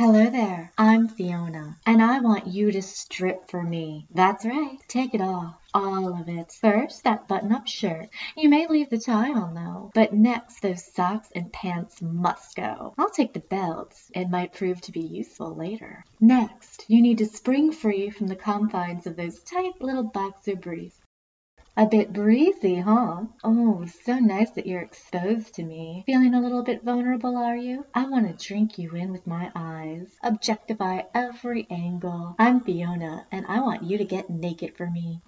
Hello there, I'm Fiona, and I want you to strip for me. That's right, take it off. All of it. First, that button-up shirt. You may leave the tie on though. But next, those socks and pants must go. I'll take the belts. It might prove to be useful later. Next, you need to spring free from the confines of those tight little boxer briefs. A bit breezy, huh? Oh, so nice that you're exposed to me. Feeling a little bit vulnerable, are you? I want to drink you in with my eyes, objectify every angle. I'm Fiona, and I want you to get naked for me.